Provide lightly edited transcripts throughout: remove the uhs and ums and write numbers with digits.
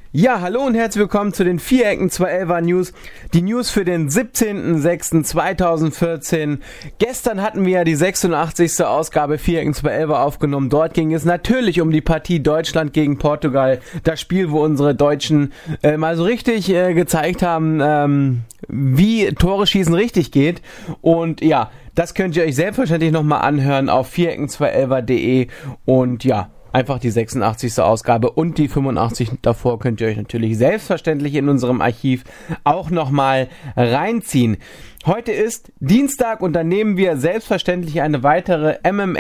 Ja, hallo und herzlich willkommen zu den Vierecken 211er News. Die News für den 17.06.2014. Gestern hatten wir ja die 86. Ausgabe Vierecken 211er aufgenommen. Dort ging es natürlich um die Partie Deutschland gegen Portugal. Das Spiel, wo unsere Deutschen mal so richtig gezeigt haben, wie Tore schießen richtig geht. Und ja, das könnt ihr euch selbstverständlich nochmal anhören auf vierecken211er.de und ja, einfach die 86. Ausgabe und die 85 davor könnt ihr euch natürlich selbstverständlich in unserem Archiv auch nochmal reinziehen. Heute ist Dienstag und dann nehmen wir selbstverständlich eine weitere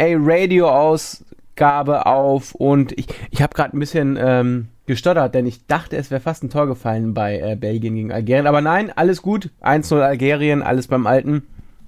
MMA-Radio-Ausgabe auf und ich habe gerade ein bisschen gestottert, denn ich dachte, es wäre fast ein Tor gefallen bei Belgien gegen Algerien. Aber nein, alles gut, 1-0 Algerien, alles beim Alten.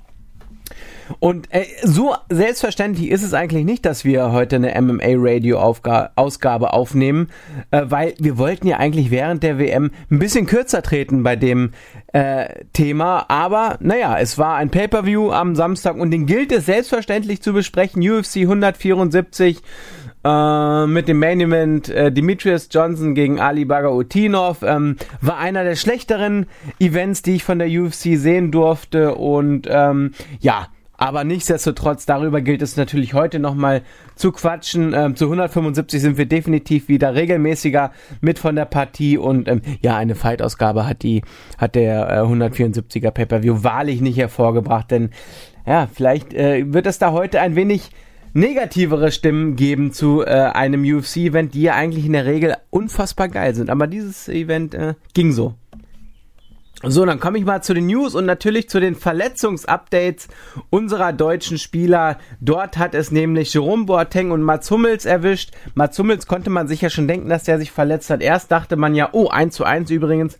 Und so selbstverständlich ist es eigentlich nicht, dass wir heute eine MMA-Radio-Ausgabe aufnehmen, weil wir wollten ja eigentlich während der WM ein bisschen kürzer treten bei dem Thema, aber naja, es war ein Pay-Per-View am Samstag und den gilt es selbstverständlich zu besprechen, UFC 174 mit dem Main Event Demetrius Johnson gegen Ali Bagautinov, war einer der schlechteren Events, die ich von der UFC sehen durfte und ja, aber nichtsdestotrotz, darüber gilt es natürlich heute nochmal zu quatschen. Zu 175 sind wir definitiv wieder regelmäßiger mit von der Partie und ja, eine Fight-Ausgabe hat der 174er Pay-Per-View wahrlich nicht hervorgebracht, denn ja, vielleicht wird es da heute ein wenig negativere Stimmen geben zu einem UFC-Event, die ja eigentlich in der Regel unfassbar geil sind, aber dieses Event ging so. So, dann komme ich mal zu den News und natürlich zu den Verletzungsupdates unserer deutschen Spieler. Dort hat es nämlich Jerome Boateng und Mats Hummels erwischt. Mats Hummels konnte man sich ja schon denken, dass der sich verletzt hat. Erst dachte man ja, 1:1 übrigens.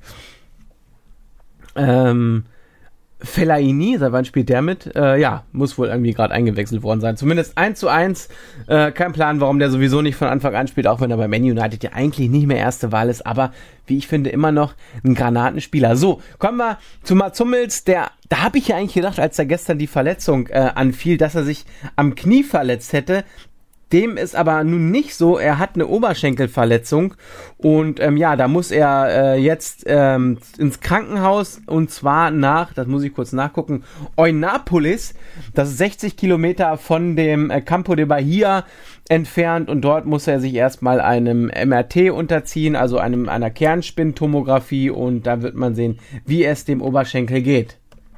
Fellaini, seit wann spielt der mit? Ja, muss wohl irgendwie gerade eingewechselt worden sein. Zumindest 1:1. Kein Plan, warum der sowieso nicht von Anfang an spielt, auch wenn er bei Man United ja eigentlich nicht mehr erste Wahl ist, aber wie ich finde, immer noch ein Granatenspieler. So, kommen wir zu Mats Hummels, da habe ich ja eigentlich gedacht, als da gestern die Verletzung anfiel, dass er sich am Knie verletzt hätte. Dem ist aber nun nicht so, er hat eine Oberschenkelverletzung und ja, da muss er jetzt ins Krankenhaus und zwar das muss ich kurz nachgucken, Eunápolis, das ist 60 Kilometer von dem Campo de Bahia entfernt und dort muss er sich erstmal einem MRT unterziehen, also einer Kernspintomographie und da wird man sehen, wie es dem Oberschenkel geht.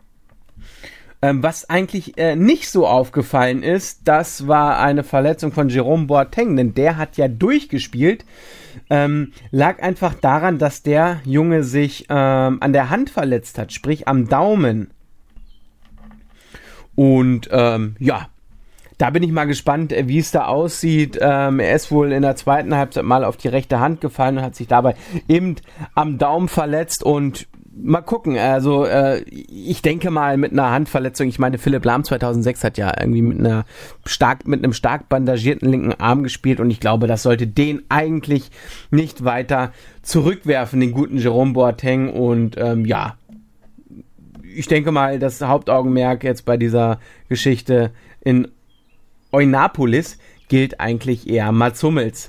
Was eigentlich nicht so aufgefallen ist, das war eine Verletzung von Jerome Boateng, denn der hat ja durchgespielt, lag einfach daran, dass der Junge sich an der Hand verletzt hat, sprich am Daumen. Und ja, da bin ich mal gespannt, wie es da aussieht. Er ist wohl in der zweiten Halbzeit mal auf die rechte Hand gefallen und hat sich dabei eben am Daumen verletzt und mal gucken, also ich denke mal mit einer Handverletzung, ich meine Philipp Lahm 2006 hat ja irgendwie mit einem stark bandagierten linken Arm gespielt und ich glaube, das sollte den eigentlich nicht weiter zurückwerfen, den guten Jerome Boateng und ja, ich denke mal, das Hauptaugenmerk jetzt bei dieser Geschichte in Eunápolis gilt eigentlich eher Mats Hummels.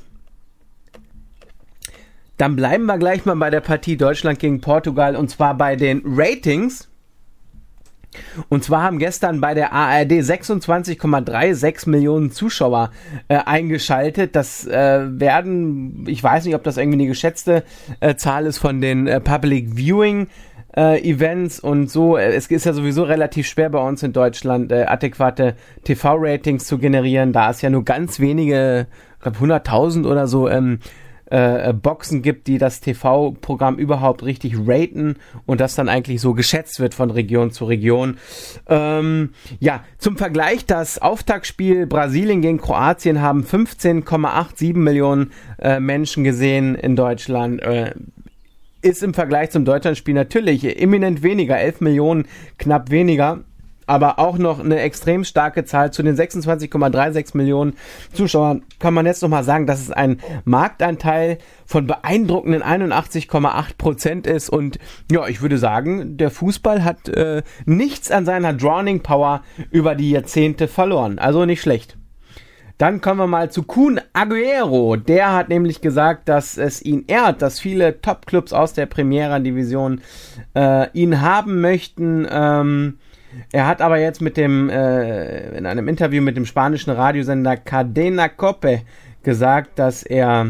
Dann bleiben wir gleich mal bei der Partie Deutschland gegen Portugal und zwar bei den Ratings. Und zwar haben gestern bei der ARD 26,36 Millionen Zuschauer eingeschaltet. Das werden, ich weiß nicht, ob das irgendwie eine geschätzte Zahl ist von den Public Viewing Events und so. Es ist ja sowieso relativ schwer bei uns in Deutschland adäquate TV-Ratings zu generieren, da es ja nur ganz wenige, ich glaube 100.000 oder so Boxen gibt, die das TV-Programm überhaupt richtig raten und das dann eigentlich so geschätzt wird von Region zu Region. Ja, zum Vergleich, das Auftaktspiel Brasilien gegen Kroatien haben 15,87 Millionen Menschen gesehen in Deutschland. Ist im Vergleich zum Deutschlandspiel natürlich eminent weniger, 11 Millionen, knapp weniger. Aber auch noch eine extrem starke Zahl zu den 26,36 Millionen Zuschauern kann man jetzt nochmal sagen, dass es ein Marktanteil von beeindruckenden 81,8% ist und ja, ich würde sagen, der Fußball hat nichts an seiner Drawing Power über die Jahrzehnte verloren, also nicht schlecht. Dann kommen wir mal zu Kun Agüero. Der hat nämlich gesagt, dass es ihn ehrt, dass viele Top-Clubs aus der Primera-Division ihn haben möchten. Er hat aber jetzt in einem Interview mit dem spanischen Radiosender Cadena Cope gesagt, dass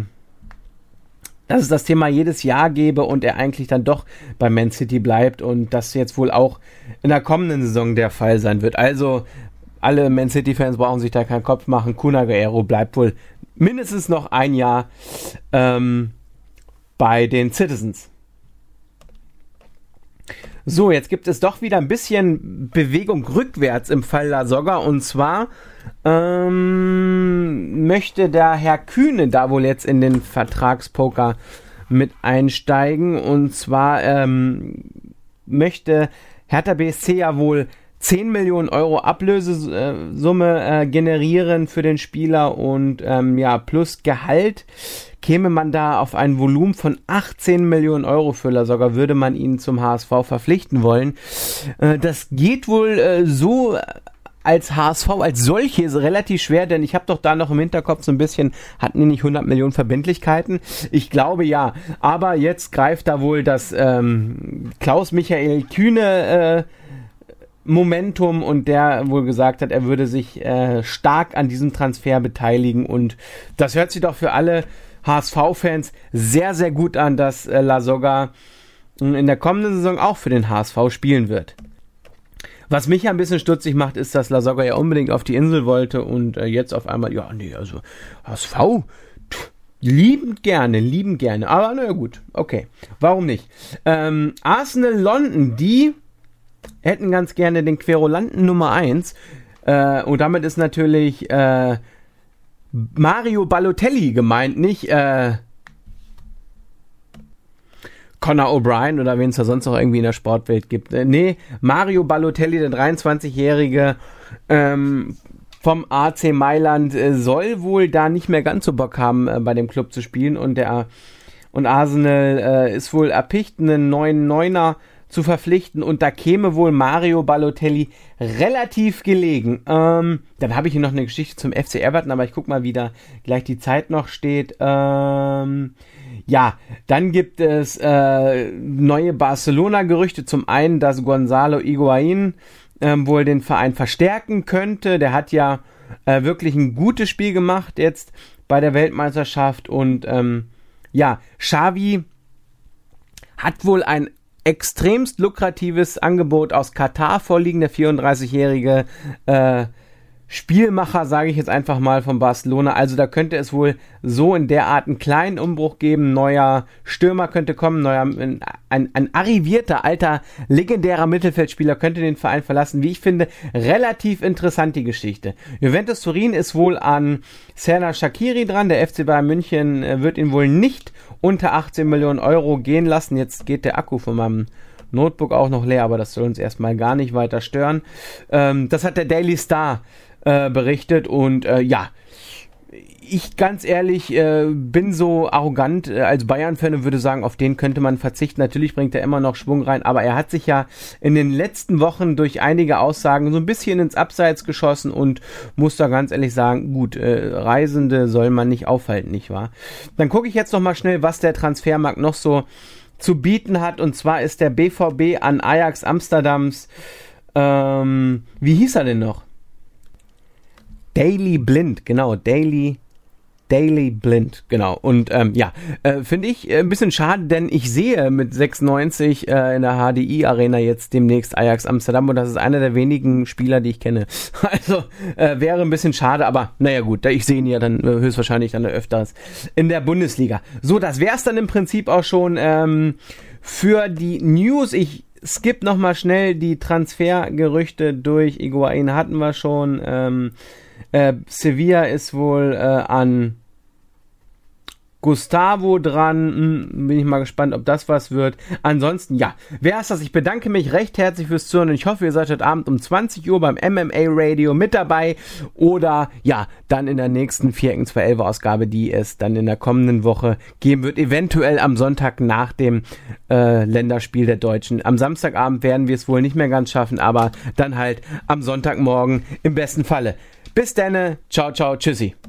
es das Thema jedes Jahr gäbe und er eigentlich dann doch bei Man City bleibt und das jetzt wohl auch in der kommenden Saison der Fall sein wird. Also alle Man City-Fans brauchen sich da keinen Kopf machen. Kun Agüero bleibt wohl mindestens noch ein Jahr bei den Citizens. So, jetzt gibt es doch wieder ein bisschen Bewegung rückwärts im Fall Lasogga und zwar möchte der Herr Kühne da wohl jetzt in den Vertragspoker mit einsteigen und zwar möchte Hertha BSC ja wohl 10 Millionen Euro Ablösesumme generieren für den Spieler und plus Gehalt käme man da auf ein Volumen von 18 Millionen Euro für Lasogga, würde man ihn zum HSV verpflichten wollen. Das geht wohl so als HSV als solches relativ schwer, denn ich habe doch da noch im Hinterkopf so ein bisschen, hatten die nicht 100 Millionen Verbindlichkeiten? Ich glaube ja, aber jetzt greift da wohl das Klaus-Michael Kühne Momentum und der wohl gesagt hat, er würde sich stark an diesem Transfer beteiligen und das hört sich doch für alle HSV-Fans sehr, sehr gut an, dass Lasogga in der kommenden Saison auch für den HSV spielen wird. Was mich ja ein bisschen stutzig macht, ist, dass Lasogga ja unbedingt auf die Insel wollte und jetzt auf einmal, also HSV, liebend gerne, aber naja gut, okay, warum nicht? Arsenal London, die hätten ganz gerne den Querulanten Nummer 1 und damit ist natürlich Mario Balotelli gemeint, nicht Conor O'Brien oder wen es da sonst noch irgendwie in der Sportwelt gibt. Mario Balotelli, der 23-Jährige vom AC Mailand, soll wohl da nicht mehr ganz so Bock haben, bei dem Club zu spielen und Arsenal ist wohl erpicht, einen neuen Neuner zu verpflichten und da käme wohl Mario Balotelli relativ gelegen. Dann habe ich hier noch eine Geschichte zum FC Everton, aber ich gucke mal, wie da gleich die Zeit noch steht. Dann gibt es neue Barcelona-Gerüchte. Zum einen, dass Gonzalo Higuaín wohl den Verein verstärken könnte. Der hat ja wirklich ein gutes Spiel gemacht jetzt bei der Weltmeisterschaft und Xavi hat wohl ein extremst lukratives Angebot aus Katar vorliegen, der 34-jährige Spielmacher, sage ich jetzt einfach mal, von Barcelona. Also da könnte es wohl so in der Art einen kleinen Umbruch geben. Neuer Stürmer könnte kommen, ein arrivierter, alter, legendärer Mittelfeldspieler könnte den Verein verlassen. Wie ich finde, relativ interessant die Geschichte. Juventus Turin ist wohl an Serdar Shaqiri dran. Der FC Bayern München wird ihn wohl nicht unter 18 Millionen Euro gehen lassen. Jetzt geht der Akku von meinem Notebook auch noch leer, aber das soll uns erstmal gar nicht weiter stören. Das hat der Daily Star berichtet und ich ganz ehrlich bin so arrogant als Bayern-Fan und würde sagen, auf den könnte man verzichten. Natürlich bringt er immer noch Schwung rein, aber er hat sich ja in den letzten Wochen durch einige Aussagen so ein bisschen ins Abseits geschossen und muss da ganz ehrlich sagen, gut, Reisende soll man nicht aufhalten, nicht wahr? Dann gucke ich jetzt noch mal schnell, was der Transfermarkt noch so zu bieten hat und zwar ist der BVB an Ajax Amsterdams, wie hieß er denn noch? Daley Blind, genau, Daley Blind, genau. Und finde ich ein bisschen schade, denn ich sehe mit 96 in der HDI Arena jetzt demnächst Ajax Amsterdam und das ist einer der wenigen Spieler, die ich kenne. Also wäre ein bisschen schade, aber naja gut, ich sehe ihn ja dann höchstwahrscheinlich dann öfters in der Bundesliga. So, das wäre es dann im Prinzip auch schon für die News. Ich skippe nochmal schnell die Transfergerüchte durch. Higuaín hatten wir schon. Sevilla ist wohl an Gustavo dran. Bin ich mal gespannt, ob das was wird. Ansonsten, wer ist das? Ich bedanke mich recht herzlich fürs Zuhören und ich hoffe, ihr seid heute Abend um 20 Uhr beim MMA Radio mit dabei oder dann in der nächsten 4x211 Ausgabe, die es dann in der kommenden Woche geben wird. Eventuell am Sonntag nach dem Länderspiel der Deutschen. Am Samstagabend werden wir es wohl nicht mehr ganz schaffen, aber dann halt am Sonntagmorgen im besten Falle. Bis dann, ciao, ciao, tschüssi.